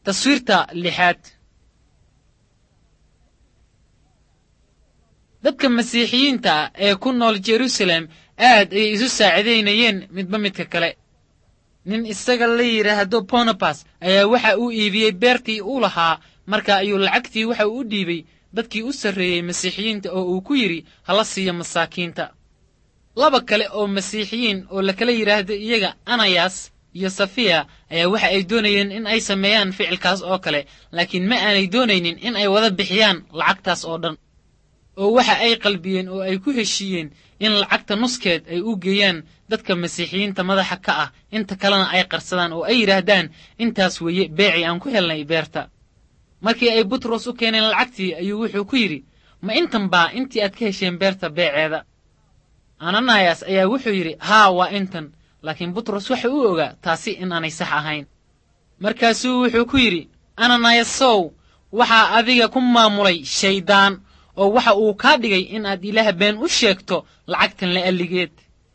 تصويرتا لحاد dadka masiixiyiinta ee ku nool Jerusalem aad ay isu saacideynayeen midba midka kale nin isaga la yiraahdo Barnabas ayaa waxa uu iibiyay beertii uu lahaa marka ayuu lacagtii waxa uu dhiibay dadkii u sareeyay masiixiyiinta oo uu ku yiri hala siiyo masaakiinta laba kale oo masiixiyiin oo la kala yiraahdo iyaga Ananias iyo Safia ayaa waxa ay doonayeen in ay sameeyaan ficilkaas oo kale laakiin ma aanay doonaynin in ay wada bixiyaan lacagtaas oo dhan oo waxa ay qalbiyeen oo ay ku heshiiyeen in lacagta nuskeed ay u geeyaan dadka masiixiyiinta madaxa ka ah inta kalena ay qarsadaan oo ay yiraahdaan intaas weeye beeci aan ku helnay beerta markii ay Butros u keeneen lacagtii ayuu wuxuu ku yiri ma intan baa intii aad ka hesheen beerta beeceeda Ananias ayaa wuxuu yiri haa waa intan laakiin Butros waxa uu ogaa taasi in aanay sax ahayn markaasuu wuxuu ku yiri Ananias waxa adiga ku maamulay shaydaan oo waxa uu ka dhigay in aad Ilaah been u sheegto lacagtan la aligeed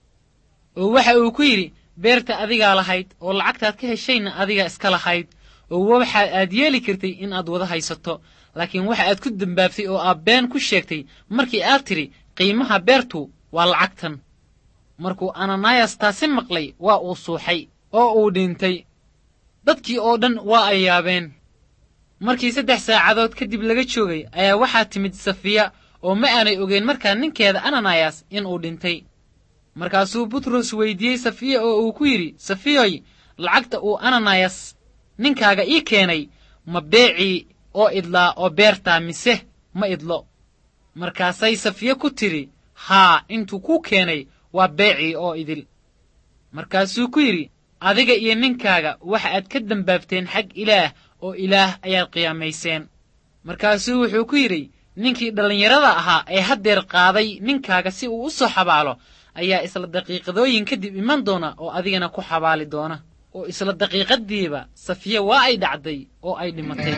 oo waxa uu ku yiri beerta adiga lahayd oo lacagtaad ka heshayna adiga iska lahayd oo waxa aad yeeli kartay in aad wada haysato laakiin waxa aad ku dambaabtay oo aad been ku sheegtay markii aad tiri qiimaha beertu waa lacagtan markuu Ananias taasi maqlay waa uu suuxay oo uu dhintay dadkii oo dhan waa ay yaabeen markii 3 saacadood kadib laga joogay ayaa waxa timid Safia oo ma aanay ogeyn markaa ninkeeda Ananias in uu dhintay markaasuu Butros weydiiyay Safia oo uu ku yiri Safiyay lacagta uu Ananias ninkaaga ii keenay ma beeci oo idlaa oo beerta mise ma idlo markaasay Safia ku tiri haa intuu ku keenay waa beeci oo idil markaasuu ku yiri adiga iyo ninkaaga waxa aad ka dambaabteen xaq Ilaah oo Ilaah ayaa qiyaamayseen markaasuu wuxuu ku yiri ninkii dhalinyarada ahaa ee hadeer qaaday ninkaaga si uu u soo xabaalo ayaa isla daqiiqadooyin kadib iman doona oo adigana ku xabaali doona oo isla daqiiqadiiba Safia waa ay dhacday oo ay dhimatay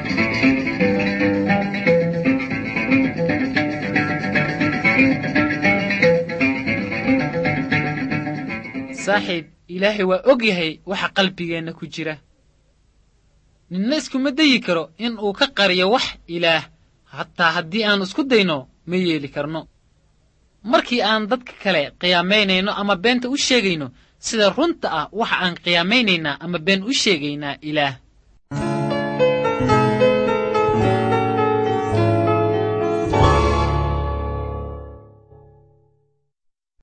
saaxiib Ilaahay waa og yahay waxa qalbigeena ku jira ninna isku ma dayi karo in uu ka qariyo wax Ilaah hatta haddii aan isku dayno ma yeeli karno markii aan dadka kale qiyaameynayno ama beenta u sheegayno sida runta ah waxa aan qiyaameynayna ama been u sheegaynaa Ilaah